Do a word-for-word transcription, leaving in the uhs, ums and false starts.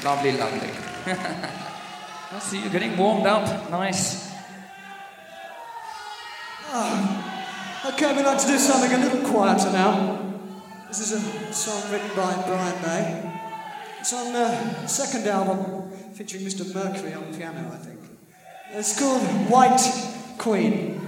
Lovely, lovely. I see you're getting warmed up. Nice. Oh, okay, we'd like to do something a little quieter now. This is a song written by Brian May. It's on the second album, featuring Mister Mercury on piano, I think. It's called White Queen.